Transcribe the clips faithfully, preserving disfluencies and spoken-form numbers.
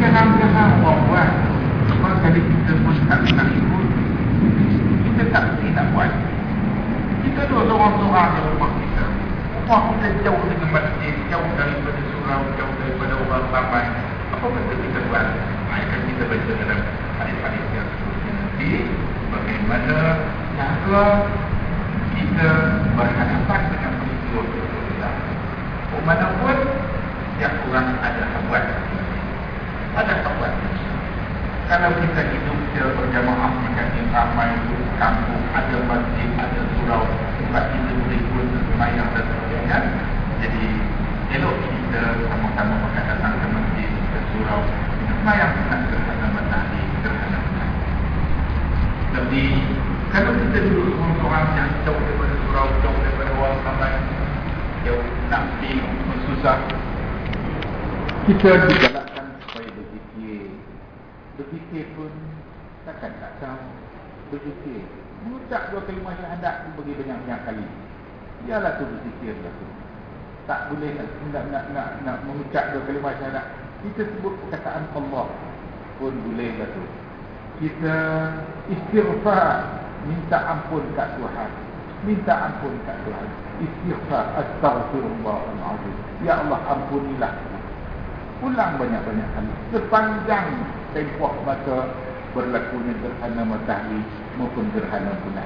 jangan-jangan orang buat. Sebab kalau kita pun tak nak ikut, kita tak mesti nak buat. Kita dua seorang-seorang di rumah kita. Rumah kita jauh dengan masjid, jauh daripada surau, jauh daripada orang ramai. Apa betul kita buat? Akan kita baca dalam hadis-hadis yang seterusnya nanti, bagaimana cara kita berhadapan dengan peristiwa-peristiwa kita. Walaupun yang kurang ada buat, ada buat. Kalau kita hidup secara berjamaah macam ini, ramai kampung, ada masjid, ada surau, tempat kita boleh pun sembahyang dan sebagainya. Jadi elok kita sama-sama akan datang ke masjid, ke surau, sembahyang dengan gerhana matahari, gerhana matahari. Tapi kalau kita duduk seorang-seorang yang jauh daripada surau, jauh daripada orang ramai, jauh nak pergi susah, kita digalakkan supaya berzikir. Berzikir pun takkan tak tahu. Berzikir, mengucap dua kalimah syahadat tu bagi banyak-banyak kali. Ialah tu berzikir lah tu. Tak boleh nak nak nak nak, nak mengucap dua kalimah syahadat. Kita sebut perkataan Allah pun boleh lah tu. Kita istighfar, minta ampun kat Tuhan. Minta ampun kat Tuhan. Istighfar, astaghfirullahaladzim. Ya Allah, ampunilah. Ulang banyak-banyak kali. Sepanjang tempoh masa berlakunya gerhana matahari maupun gerhana bulan.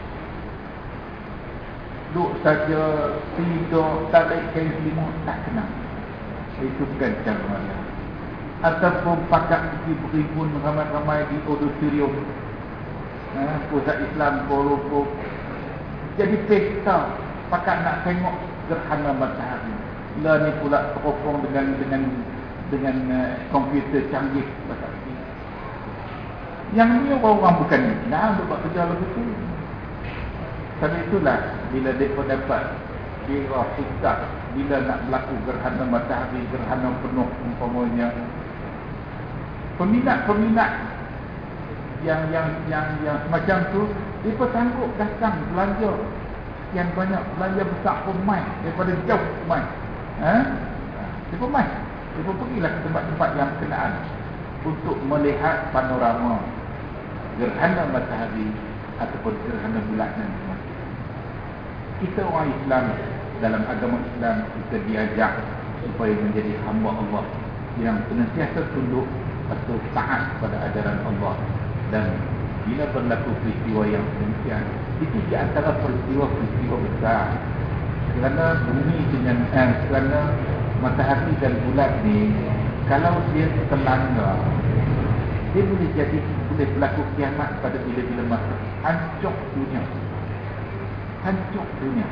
Duk saja tidur, tarik kain selimut, tak kenal. Itu bukan cara mana. Ataupun pakat pergi berimpun ramai-ramai di auditorium, ha, pusat Islam Kuala Lumpur. Jadi pesta, pakat nak tengok gerhana matahari. Lah ni pula teropong dengan dengan dengan uh, komputer canggih pasal ini. Yang ni orang-orang bukan Islam untuk buat kerja lagu tu. Sebab itulah bila mereka dapat kira susah bila nak berlaku gerhana matahari, gerhana penuh umpamanya, peminat-peminat yang yang yang yang semacam tu, mereka sanggup datang belanja yang banyak, belanja besar pun mai daripada jauh mai. Ha? Mereka mai. Mereka pergilah ke tempat-tempat yang berkenaan untuk melihat panorama gerhana matahari ataupun gerhana bulan nanti. Kita orang Islam, dalam agama Islam kita diajak supaya menjadi hamba Allah yang senantiasa tunduk atau taat kepada ajaran Allah. Dan bila berlaku peristiwa yang demikian, itu di antara peristiwa-peristiwa besar. Kerana bumi dengan eh, kerana matahari dan bulan ni, kalau dia terlanggar, dia boleh jadi, boleh berlaku kiamat pada bila-bila masa. Hancur dunia. Hancur dunia.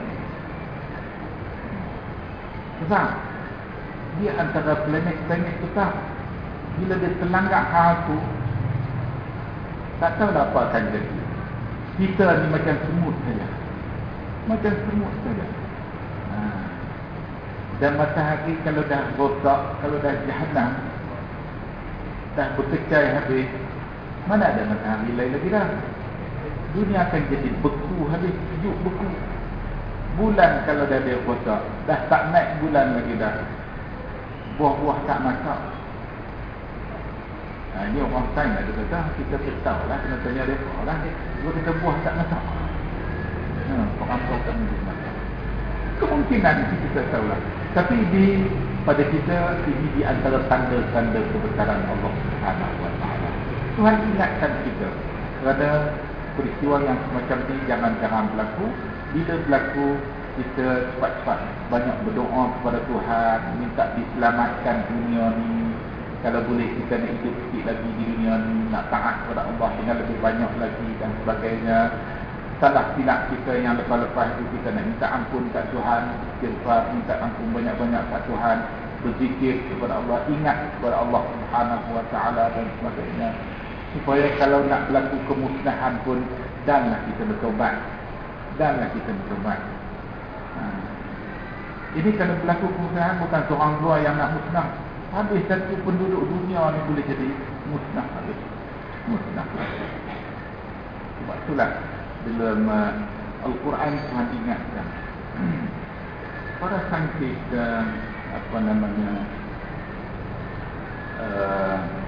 Sebab dia antara planet-planet besar. Bila dia terlanggar hal tu, tak tahu apa akan jadi. Kita ni macam semut saja. Macam semut saja. Ha. Dan matahari kalau dah rosak, kalau dah jahanam, dah berkecai habis, mana ada matahari lain lagi dah. Dunia akan jadi beku habis, sejuk beku. Bulan kalau dah dia rosak, dah tak naik bulan lagi dah. Buah-buah tak masak. Ha, ini orang sains ada kata, kita tahu lah, kena tanya dia lah. Dia kata buah tak masak. Ha, orang-orang tak mungkin masak. Kemungkinan itu kita tahu lah. Tapi di pada kita, ini di antara tanda-tanda kebesaran Allah Subhanahu Wa Taala. Tuhan ingatkan kita kerana peristiwa yang semacam ini jangan-jangan berlaku. Bila berlaku, kita cepat-cepat banyak berdoa kepada Tuhan, minta diselamatkan dunia ni. Kalau boleh kita nak hidup sikit lagi di dunia ni, nak taat kepada Allah dengan lebih banyak lagi dan sebagainya. Salah silap kita yang lepas-lepas itu, kita nak minta ampun kat Tuhan, istighfar, minta ampun banyak-banyak kat Tuhan, berzikir kepada Allah, ingat kepada Allah Subhanahu Wa Taala dan sebagainya. Supaya kalau nak berlaku kemusnahan pun, danlah kita bertobat. Danlah kita bertobat. Ha. Ini kalau berlaku kemusnahan, bukan seorang dua yang nak musnah. Habis satu penduduk dunia ni boleh jadi musnah habis. Musnah habis. Sebab itulah dalam uh, Al-Quran Tuhan ingatkan para saintis dan apa namanya uh,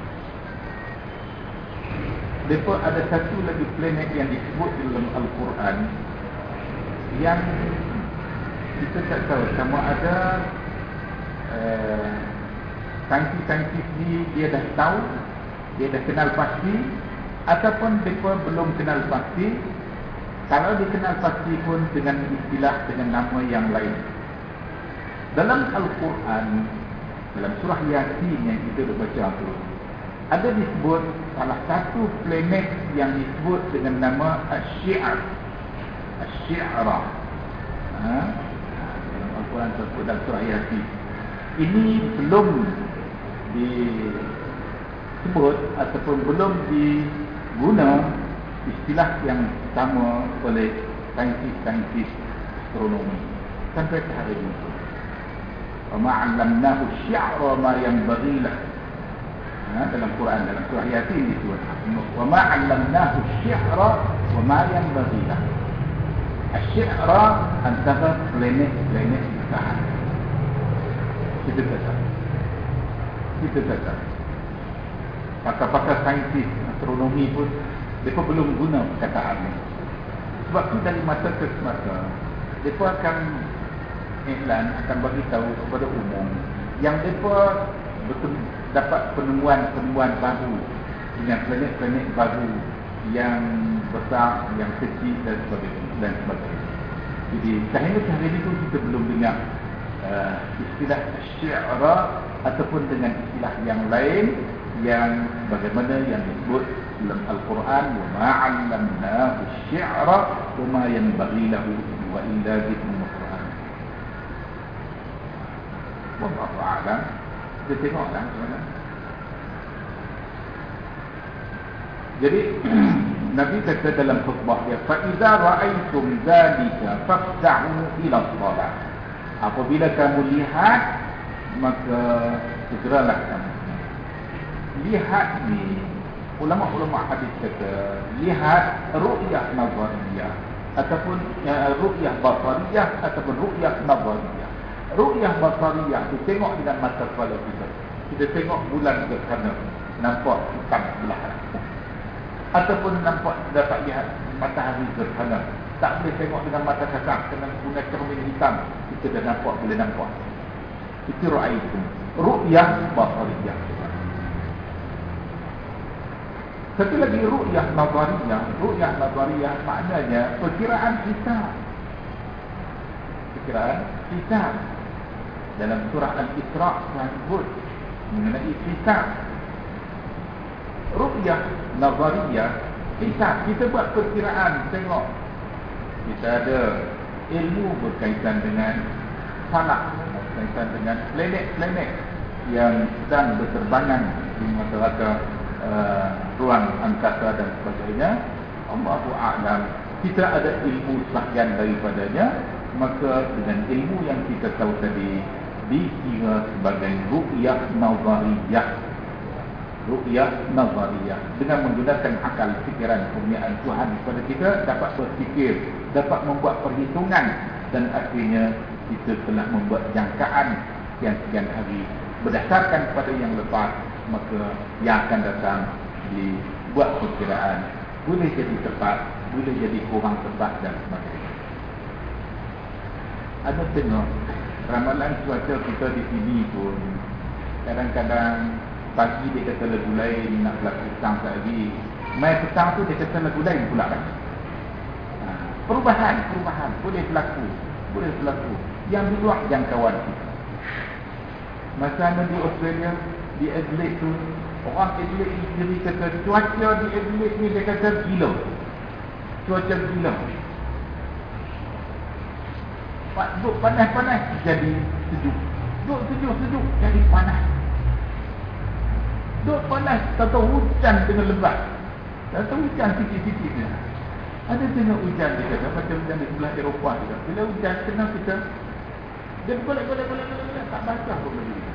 Mereka ada satu lagi planet yang disebut dalam Al-Quran yang kita tak tahu sama ada uh, saintis-saintis ni dia dah tahu, dia dah kenal pasti, ataupun mereka belum kenal pasti. Kalau dikenal pasti pun dengan istilah, dengan nama yang lain. Dalam Al-Quran, dalam surah Yasin yang kita dah baca tu, ada disebut salah satu planet yang disebut dengan nama Asy-Syi'ar. Asy-Syi'ra. Ha? Dalam Al-Quran tersebut dalam surah Yasin. Ini belum disebut ataupun belum diguna istilah yang sama oleh saintis-saintis astronomi sampai ke hari ini. Wa ma'allamnahu asy-syi'ra ma yanbaghi lahu. Ha, dalam Quran, dalam surah Yasin disebut wa ma'allamnahu asy-syi'ra wa ma yanbaghi lahu. Asy-syi'ra antara planet-planet besar. Kita kata kita kata pakar-pakar saintis astronomi pun mereka belum guna perkataan ini. Sebab tu dari masa ke masa mereka akan iklan, akan bagi tahu kepada umum yang mereka betul dapat penemuan-penemuan baru dengan planet-planet baru yang besar, yang kecil dan sebagainya dan sebagainya. Jadi sehingga hari ini pun kita belum dengar uh, istilah Asy-Syi'ra ataupun dengan istilah yang lain yang bagaimana yang disebut dalam Al-Quran, wa ma'allamnahu asy-syi'ra wa ma yanbaghi lahu wa illa dhikrun Quran. Wallahu a'lam. Kita tengoklah macam. Jadi Nabi kata dalam khutbah dia, fa idza ra'aitum dzalika fafza'u ila shalah. Apabila kamu lihat maka segeralah kamu. Lihat ni ulama-ulama hadis kata lihat ru'yah nazariyah ataupun ya, ru'yah basariyah ataupun ru'yah nazariyah. Ru'yah basariyah tu tengok dengan mata kepala kita. Kita tengok bulan gerhana, nampak hitam belah. Ataupun nampak dapat lihat matahari gerhana. Tak boleh tengok dengan mata kasar, kena guna cermin hitam. Kita dah nampak, boleh nampak. Itu ru'ayah. Ru'yah basariyah. Satu lagi ru'yah nazariyah. Ru'yah nazariyah maknanya perkiraan hisab. Perkiraan hisab. Dalam surah Al-Isra' disebut mengenai hisab. Ru'yah nazariyah hisab. Kita buat perkiraan, tengok. Kita ada ilmu berkaitan dengan falak, berkaitan dengan planet-planet yang sedang berterbangan di masyarakat Uh, ruang angkasa dan sebagainya. Allahu a'lam. Kita ada ilmu sebahagian daripadanya, maka dengan ilmu yang kita tahu tadi dikira sebagai ru'yah nazariyah. Ru'yah nazariyah dengan menggunakan akal fikiran kurniaan Tuhan kepada kita, dapat berfikir, dapat membuat perhitungan, dan akhirnya kita telah membuat jangkaan yang sekian hari berdasarkan pada yang lepas. Maka yang akan datang dibuat perkiraan, boleh jadi tepat, boleh jadi kurang tepat dan sebagainya. Ada tengok ramalan cuaca kita di sini pun kadang-kadang pagi dia kata lagu lain, nak berlaku petang tak lagi, mai petang tu dia kata lagu lain pula kan. Ha, perubahan, perubahan boleh berlaku, boleh berlaku yang di luar jangkauan kita. Masa di Australia, di Adelaide tu, orang Adelaide sendiri kata cuaca di Adelaide ni dia kata gila. Cuaca gila. Duk panas-panas jadi sejuk. Duk sejuk-sejuk jadi panas. Duk panas, tahu hujan dengan lebat. Tahu hujan sikit-sikit je. Ada tengok hujan dia kata, macam hujan di sebelah Eropah juga. Bila hujan kena kita, dia boleh-boleh-boleh tak basah pun benda.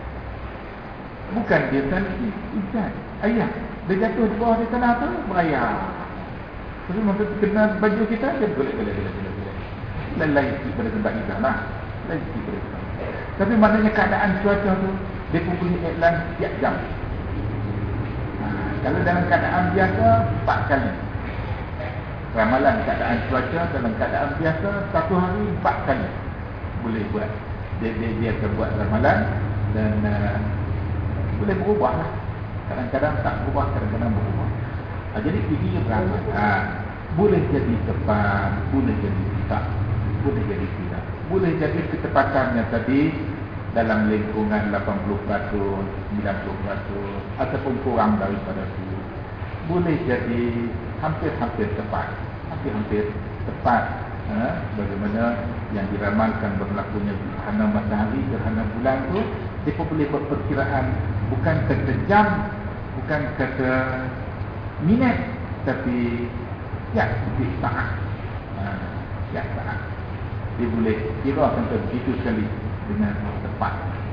Bukan dia tadi hujan, ayah dia jatuh di bawah di tanah tu berayar. Tapi masa kena baju kita dia boleh-boleh-boleh. Lain sikit pada tempat kita lah. Lain sikit pada tempat. Tapi maknanya keadaan cuaca tu dia pun punya iklan setiap jam. Ha, Kalau dalam keadaan biasa, empat kali. Ramalan keadaan cuaca dalam keadaan biasa, satu hari empat kali boleh buat. Dia, dia, dia akan buat ramalan dan uh, boleh berubah lah. Kadang-kadang tak berubah, kadang-kadang berubah. Ha, jadi ini ramalan boleh jadi tepat, boleh jadi tidak, boleh jadi tidak. Boleh jadi ketepatannya tadi dalam lingkungan lapan puluh peratus, sembilan puluh peratus ataupun kurang daripada itu. Boleh jadi hampir-hampir tepat, hampir-hampir tepat. Ha? Bagaimana yang diramalkan berlakunya gerhana matahari, gerhana bulan tu, dia boleh berperkiraan bukan kata jam, bukan kata minit, tapi ya, titik saat. Ha, ya, saat. Dia boleh kira sampai begitu sekali dengan tepat.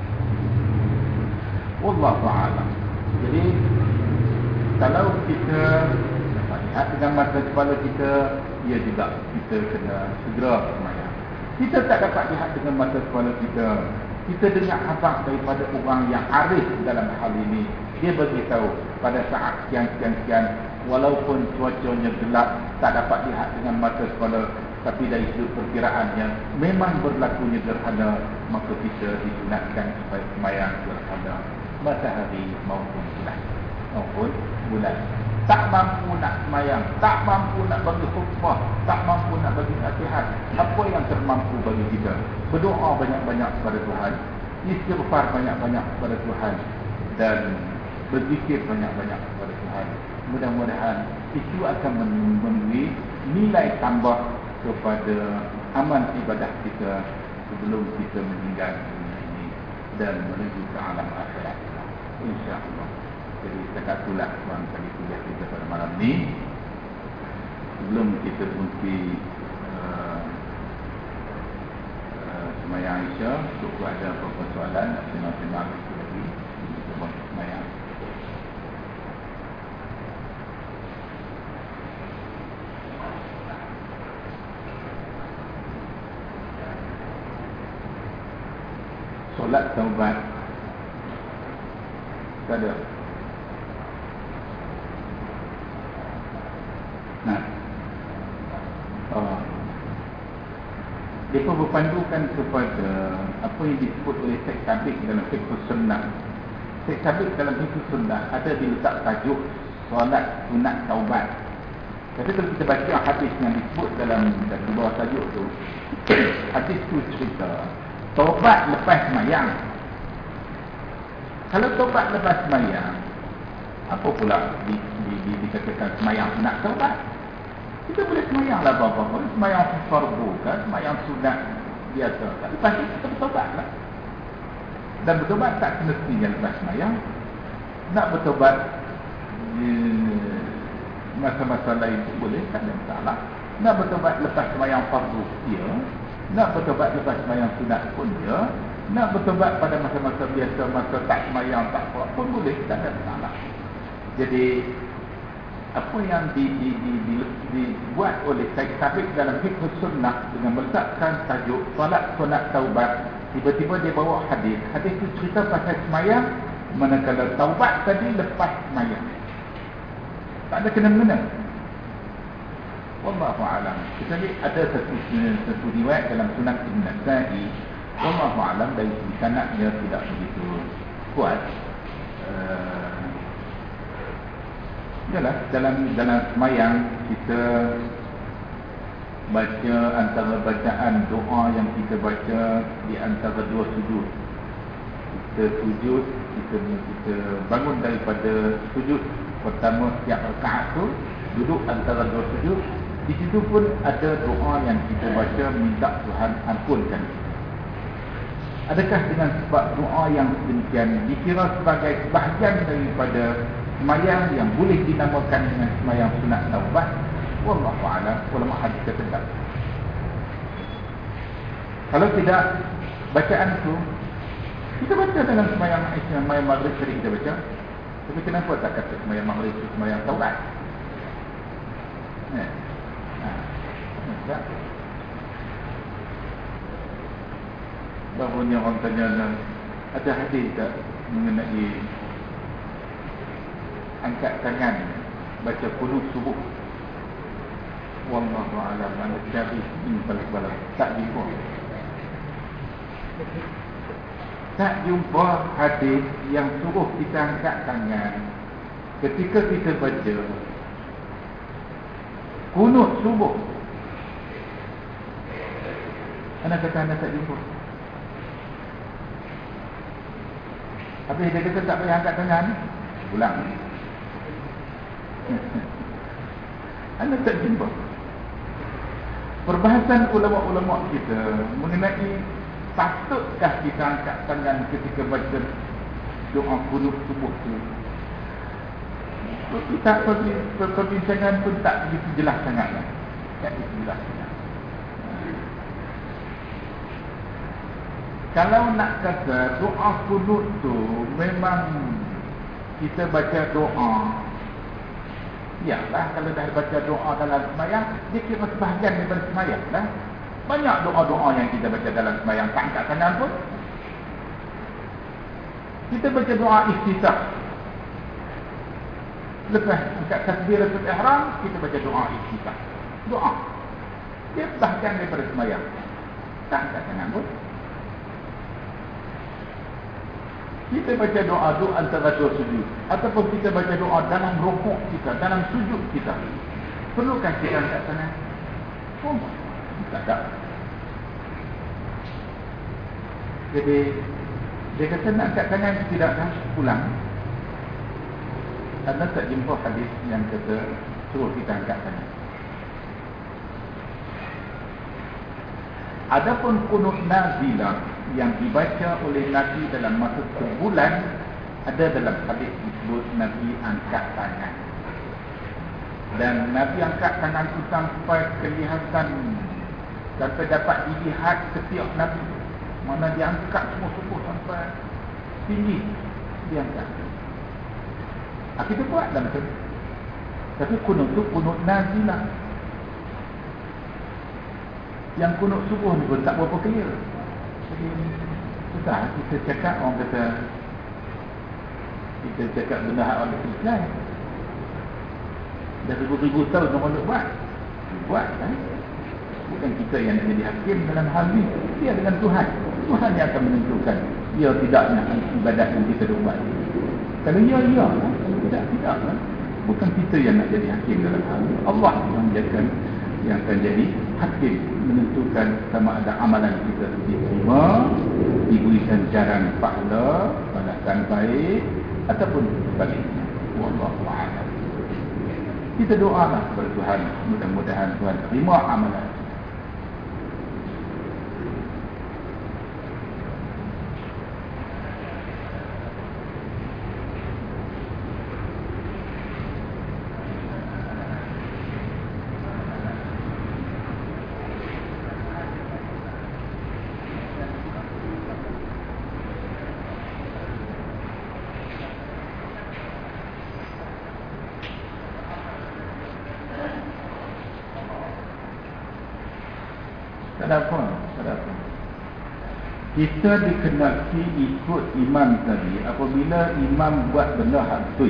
Wallahu a'lam. Jadi kalau kita dapat lihat dengan mata kepala kita, ia juga kita kena segera sembahyang. Kita tak dapat lihat dengan mata kepala kita, kita dengar khabar daripada orang yang arif dalam hal ini. Dia beritahu pada saat sekian-sekian-sekian, walaupun cuacanya gelap, tak dapat lihat dengan mata kepala, tapi dari sudut perkiraannya memang berlakunya gerhana, maka kita disunatkan supaya sembahyang gerhana matahari maupun bulan. Maupun bulan. Tak mampu nak sembahyang, tak mampu nak bagi khutbah, tak mampu nak bagi nasihat, apa yang termampu bagi kita? Berdoa banyak-banyak kepada Tuhan, istighfar banyak-banyak kepada Tuhan, dan berzikir banyak-banyak kepada Tuhan. Mudah-mudahan itu akan memberi nilai tambah kepada amal ibadah kita sebelum kita meninggal dunia ini dan menuju ke alam akhirat, insya-Allah. Jadi setakat itulah tuan kali kuliah kita pada malam ni. Sebelum kita berhenti uh, uh, sembahyang Isya, cukup ada beberapa soalan senang-senang lagi kita buat sembahyang. Solat taubat tak ada. Nah, uh, mereka berpandukan kepada apa yang disebut oleh Syekh Sabik dalam Fiqh Sunnah. Syekh Sabik dalam Fiqh Sunnah ada diletak tajuk solat sunat taubat. Tapi kalau kita baca hadis yang disebut dalam di bawah tajuk tu, hadis tu cerita taubat lepas sembahyang. Kalau taubat lepas sembahyang, apa pula di, di, di, dikatakan sembahyang sunat taubat? Kita boleh sembahyang lah apa-apa, sembahyang fardu kan, sembahyang sunat biasa kan. Lepas itu kita bertobat lah. Dan bertobat tak semestinya lepas sembahyang. Nak bertobat eh, masa-masa lain pun boleh, tak ada masalah. Nak bertobat lepas sembahyang fardu, ya. Nak bertobat lepas sembahyang sunat pun ya. Nak bertobat pada masa-masa biasa, masa tak sembahyang tak apa pun boleh, tak ada masalah. Jadi apa yang di, di, di, di, dibuat oleh Syekh Sabik dalam Fiqh Sunnah dengan meletakkan tajuk solat sunat taubat, tiba-tiba dia bawa hadis. Hadis itu cerita pasal sembahyang, manakala taubat tadi lepas sembahyang. Tak ada kena-mengena. Wallahu a'lam. Kecuali ada satu satu riwayat dalam Sunan Ibn Nasa'i, wallahu a'lam, dari segi sanadnya tidak begitu kuat. Uh, Yalah, dalam dalam semayang kita baca antara bacaan doa yang kita baca di antara dua sujud. Kita sujud, kita kita bangun daripada sujud pertama setiap rakaat tu, duduk antara dua sujud. Di situ pun ada doa yang kita baca minta Tuhan ampunkan. Adakah dengan sebab doa yang demikian dikira sebagai bahagian daripada sembahyang yang boleh dinamakan dengan sembahyang sunat taubat? Wallahu a'lam. Ulama hadis kata tak. Kalau tidak, bacaan itu kita baca dalam sembahyang Aisyah, sembahyang Maghrib tadi kita baca. Tapi kenapa tak kata sembahyang Maghrib itu sembahyang taubat? Eh. Ha. Barunya orang tanya, ada hadis tak mengenai angkat tangan baca qunut subuh. Wallahu a'lam. Mana cari ini balik-balik tak jumpa. Tak jumpa hadis yang suruh kita angkat tangan ketika kita baca qunut subuh. Anak kata anda tak jumpa. Habis dia kata tak payah angkat tangan, pulang. Anda tak jumpa. Perbahasan ulama-ulama kita mengenai patutkah kita angkat tangan ketika baca doa qunut subuh tu. Kita perbincangan pun tak begitu jelas sangatlah. Tak begitu jelas sangat. Kalau nak kata doa qunut tu memang kita baca doa, yalah kalau dah baca doa dalam sembahyang, dia kira sebahagian daripada sembahyang lah. Banyak doa-doa yang kita baca dalam sembahyang tak angkat tangan pun. Kita baca doa iftitah, lepas angkat takbiratul ihram, kita baca doa iftitah. Doa dia sebahagian daripada sembahyang, tak angkat tangan pun. Kita baca doa tu antara dua sujud, ataupun kita baca doa dalam rukuk kita, dalam sujud kita, perlukan kita angkat tangan? Oh, tak ada. Jadi dia kata nak angkat tangan tidak dah pulang. Anda tak jumpa hadis yang kata suruh kita angkat tangan. Adapun qunut nazilah yang dibaca oleh Nabi dalam masa sebulan, ada dalam hadis disebut Nabi angkat tangan. Dan Nabi angkat tangan itu sampai kelihatan, sampai dapat dilihat setiap Nabi. Mana dia angkat semua subuh sampai tinggi, dia angkat. Ah, kita buat dalam tu. Tapi qunut tu qunut nazilah. Yang qunut subuh ni pun tak berapa clear. Jadi susah kita cakap, orang kata kita cakap benda hak orang selesai. Dah ribu-ribu tahun orang nak buat. Buat kan? Bukan kita yang nak jadi hakim dalam hal ni. Dia dengan Tuhan. Tuhan yang akan menentukan ya tidaknya ibadat yang kita buat. Kalau ya, ya. Kalau tidak, tidak kan? Bukan kita yang nak jadi hakim dalam hal ni. Allah yang menjadikan, yang akan jadi hakim, menentukan sama ada amalan kita diterima, diberikan jaran pahala, balasan baik, ataupun sebaliknya. Wallahu a'lam. Kita doalah kepada Tuhan, mudah-mudahan Tuhan terima amalan. Kenapa? Kenapa? Kita dikenali ikut imam tadi apabila imam buat benda hak betul.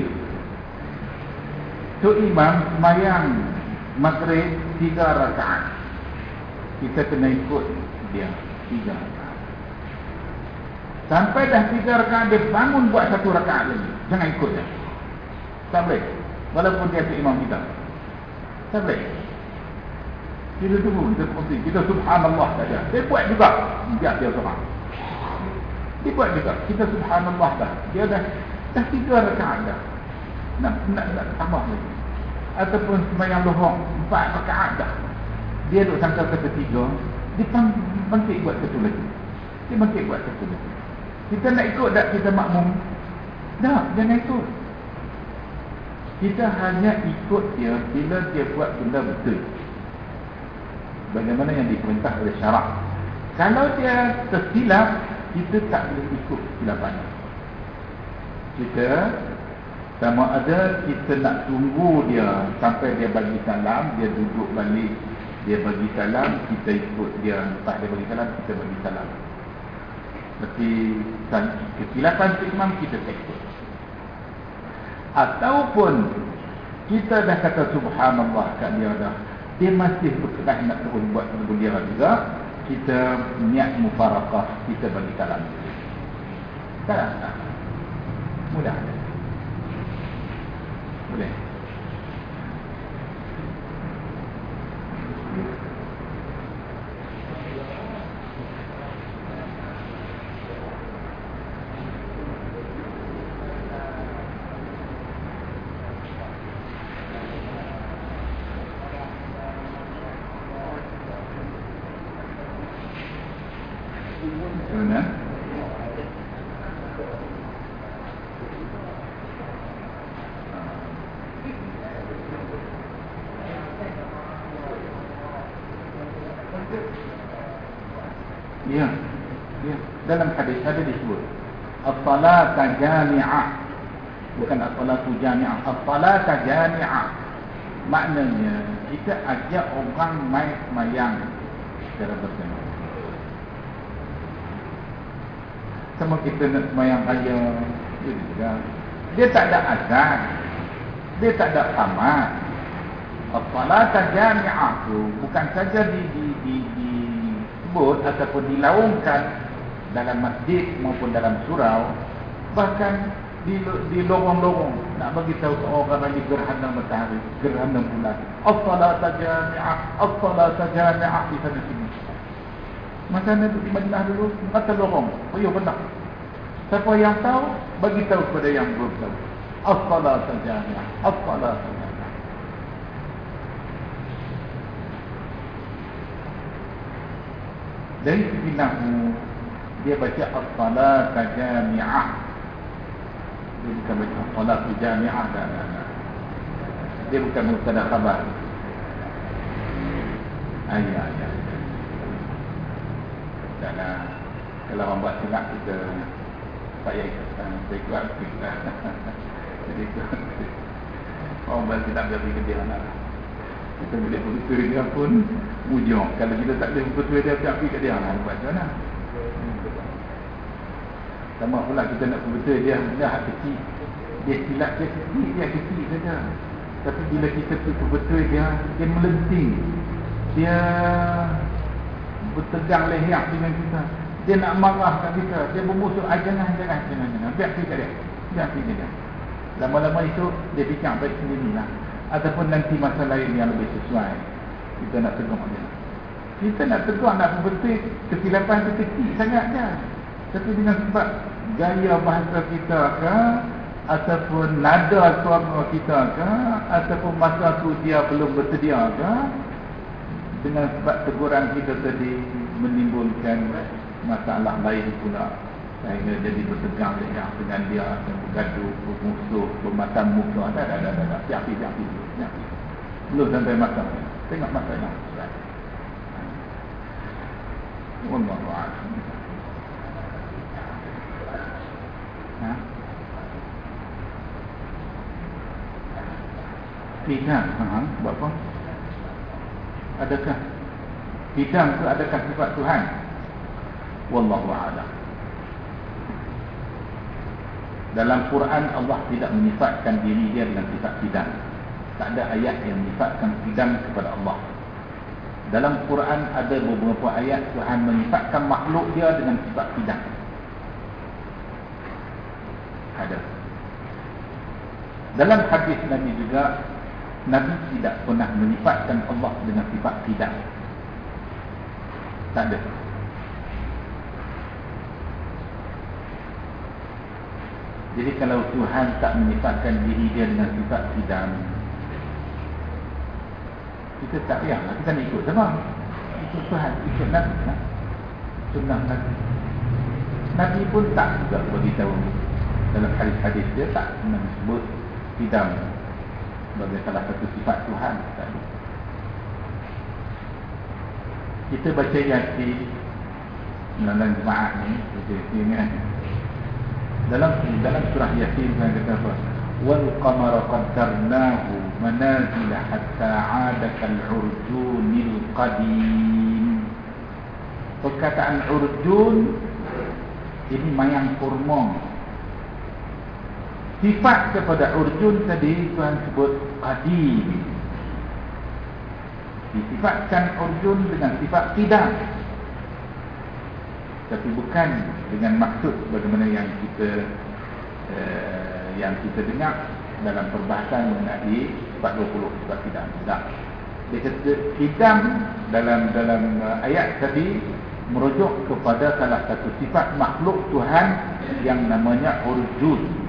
Tu imam sembahyang maghrib tiga rakaat, kita kena ikut dia tiga rakaat. Sampai dah tiga rakaat dia bangun buat satu rakaat lagi, jangan ikut dia. Tak boleh. Walaupun dia tu imam kita, tak boleh. Kita tunggu, kita kongsi, kita subhanallah saja. Dia buat juga, biar dia seorang. Dia buat juga, kita subhanallah dah. Dia dah, dah tiga rakaat dah. Nak, nak, nak tambah lagi. Ataupun sembahyang lohong, empat rakaat dah. Dia duduk sangka kata tiga, dia bangkit buat satu lagi. Dia bangkit buat satu lagi. Kita nak ikut tak kita makmum? Tak, jangan ikut. Kita hanya ikut dia bila dia buat benda betul, bagaimana yang diperintah oleh syarak. Kalau dia tersilap, kita tak boleh ikut kesilapannya. Kita sama ada kita nak tunggu dia sampai dia bagi salam, dia duduk balik, dia bagi salam, kita ikut dia. Lepas dia bagi salam, kita bagi salam. Seperti kesilapan imam, kita tak ikut. Ataupun kita dah kata subhanallah kat dia dah, dia masih berkeras nak terus buat sebelum dia juga, kita niat mufarakah, kita bagi salam. Tak tak. Mudah. Boleh. Benar? Ya, ya. Dalam hadis ada disebut as-salat jami'ah, bukan as-salatu jami'ah, as-salat jami'ah. Maknanya kita ajak orang mai sembahyang secara bersama. Sama kita nak sembahyang raya, dia tak ada azan, dia tak ada qamat. As-salat jami'ah tu bukan saja di di di, di ataupun dilaungkan dalam masjid maupun dalam surau, bahkan di di lorong-lorong nak bagi tahu ke orang lagi gerhana matahari, gerhana bulan. As-salat jami'ah, as-salat jami'ah di sana sini. Masa Nabi di Madinah dulu, kata lorong, oh ya benar. Siapa yang tahu, bagi tahu kepada yang belum tahu. As-salat jami'ah, as-salat jami'ah. Dari segi nahwu, dia baca as-salat jami'ah. Dia bukan baca as-salat jami'ah. Dia bukan mubtada khabar. Ayah, ayah. Dan kalau orang buat silap, kita saya ikutkan, saya ikut kita. Jadi orang buat silap dia beri ke dia nak. Kita boleh betul dia pun mujur. Kalau kita tak boleh betul dia, api kat dia nak buat macam mana? Sama pula kita nak betul dia, dia hak kecil. Dia silap dia kecil, dia kecil saja. Tapi bila kita betul dia, dia melenting. Dia bertegang leher dengan kita. Dia nak marahkan kita. Dia bermusuh, ah, jangan, jangan, jangan, jangan. Biar pergi kat dia. Biar pergi kat dia. Lama-lama itu, dia fikir baik sendirilah. Ataupun nanti masa lain yang lebih sesuai, kita nak tegur dia. Kita nak tegur, nak betul, kesilapan itu kecil sangat je. Tapi dengan sebab gaya bahasa kita ke, ataupun nada suara kita ke, ataupun masa tu dia belum bersedia ke, dengan sebab teguran kita tadi menimbulkan masalah lain pula, sehingga jadi bertegang leher dengan dia dan bergaduh, bermusuh, bermata muka. Ada, ada, ada, ada. Siap, siap, siap. Belum sampai masa. Tengok masa yang sesuai. Wallahu a'lam. Ha? Tidak, ha, buat apa? Adakah hidang itu adakah sifat Tuhan? Wallahu a'lam. Dalam Quran Allah tidak menyifatkan diri dia dengan sifat hidang. Tak ada ayat yang menyifatkan hidang kepada Allah. Dalam Quran ada beberapa ayat Tuhan menyifatkan makhluk dia dengan sifat hidang. Ada. Dalam hadis Nabi juga, Nabi tidak pernah menyifatkan Allah dengan sifat hidang. Tak ada. Jadi kalau Tuhan tak menyifatkan diri dia dengan sifat hidang, kita tak payahlah, kita nak ikut sama. Ikut Tuhan, ikut Nabi lah. Sunnah Nabi. Nabi pun tak juga beritahu. Dalam hadis-hadis dia tak pernah disebut hidang sebagai salah satu sifat Tuhan. Kita baca Yasin dalam jemaah ni, Yasin kan. Dalam dalam surah Yasin kan kata apa? Wal qamara qaddarnahu manazila hatta 'ada kal 'urjunil qadim. Perkataan urjun ini mayang kurma. Sifat kepada urjun tadi Tuhan sebut qadim. Disifatkan urjun dengan sifat qidam, tapi bukan dengan maksud bagaimana yang kita uh, yang kita dengar dalam perbahasan mengenai sifat dua puluh sifat qidam. Tak. Dia kata qidam dalam dalam uh, ayat tadi merujuk kepada salah satu sifat makhluk Tuhan yang namanya urjun.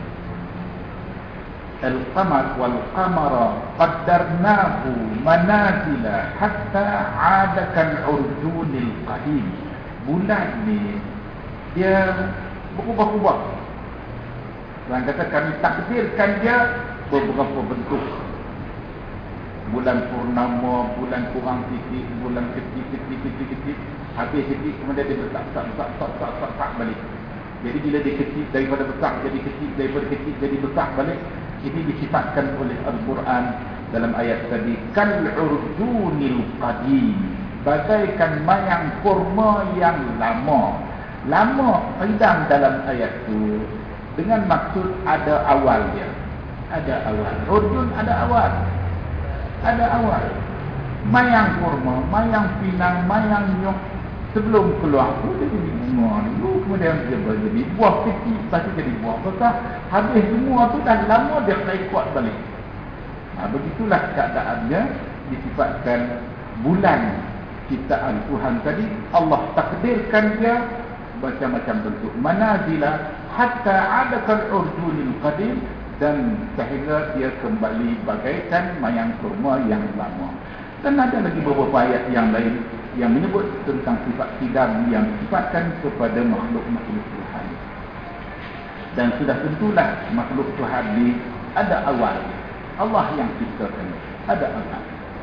Al-qamar wal-qamara qaddarnahu manazila hatta 'ada kal-urjunil qadim. Bulan ni dia berubah-ubah. Orang kata kami takdirkan dia beberapa bentuk. Bulan purnama, bulan kurang sikit, bulan kecil-kecil kecil-kecil, habis sikit kemudian dia besar-besar-besar-besar balik. Jadi bila dia kecil daripada besar jadi kecil, daripada kecil jadi besar balik. Ini disifatkan oleh Al-Quran dalam ayat tadi, kal-urjunil qadim, bagaikan mayang kurma yang lama. Lama qidam dalam ayat itu dengan maksud ada awal dia. Ada awal. Urjun ada awal. Ada awal. Mayang kurma, mayang pinang, mayang nyok, sebelum keluar tu dia jadi bunga dulu, kemudian dia jadi buah kecil, lepas tu jadi buah besar, habis semua tu dah lama dia rekod balik. Nah, begitulah keadaannya disifatkan bulan ciptaan Tuhan tadi. Allah takdirkan dia macam-macam bentuk, manazila hatta 'ada kal-urjunil qadim, dan sehingga dia kembali bagaikan mayang kurma yang lama. Dan ada lagi beberapa ayat yang lain yang menyebut tentang sifat qidam yang disifatkan kepada makhluk-makhluk Tuhan. Dan sudah tentulah makhluk Tuhan di ada awal. Allah yang ciptakan, ada awal.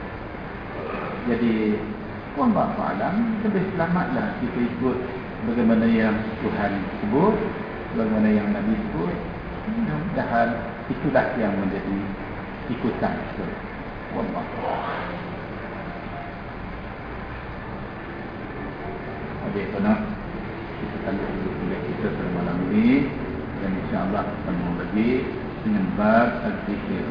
Jadi wallahu a'lam, lebih selamatlah kita ikut bagaimana yang Tuhan sebut, bagaimana yang Nabi sebut. Mudah-mudahan itulah yang menjadi ikutan kita. Wallahu a'lam. Okey, tuan-tuan, kita tanda dulu kuliah kita pada malam ini, dan insya-Allah sambung lagi dengan bab al-zikir.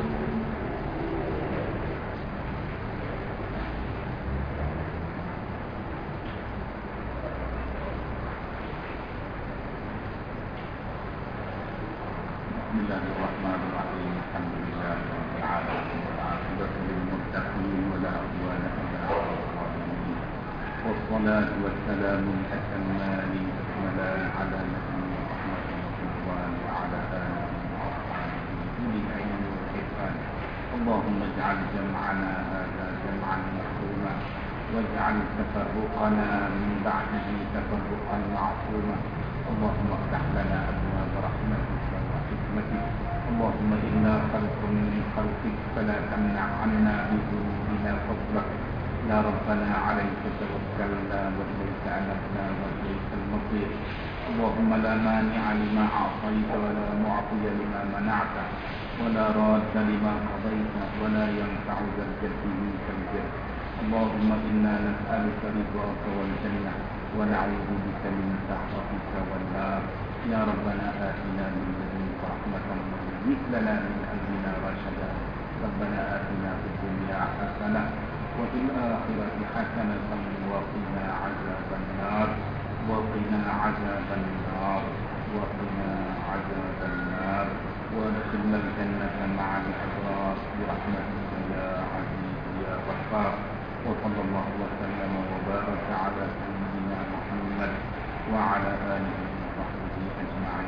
Bismillahirrahmanirrahim. Alhamdulillahirabbil alamin wal 'aqibatu lil muttaqin wa la 'udwana illa 'alal zalimin. Wassalatu wassalamu al-atamman al-akmalan 'ala nabiyyina Muhammadin wa ala alihi wa sahbihi ulil ilmi wal ihsan. Allahumma ij'al jam'ana hadha jam'an marhuma waj'al tafarruqana min ba'dihi tafarruqan ma'suma. Allahumma iftah lana abwaab rahmatika wa hikmatika. Allahumma inna khalqun min khalqik fala tamna' 'anna bi dhunubina fadlak. Ya Rabbana 'alaika tawakkalna wa ilayka anabna wa ilaykal masir. Allahumma la mani'a lima a'tayta wa la mu'tiya lima mana'ta wa la radda lima qadayta wa la yanfa'u dzal jaddi minkal jadd. Allahumma inna nas'aluka ridhaka wal jannah wa na'udzu bika min sakhatika wan nar. Ya Rabbana atina min ladunka rahmatan wa hayyi' lana min amrina rashada. Rabbana atina fid dunya hasanah wa fil akhirati hasanatan wa qina 'adzaban nar wa qina 'adzaban nar wa qina 'adzaban nar wa adkhilna al-jannata ma'al abrar bi rahmatika ya 'aziz ya ghaffar. Wa sallallahu wa sallama wa baraka 'ala sayyidina Muhammad wa 'ala alihi wa sahbihi ajma'in.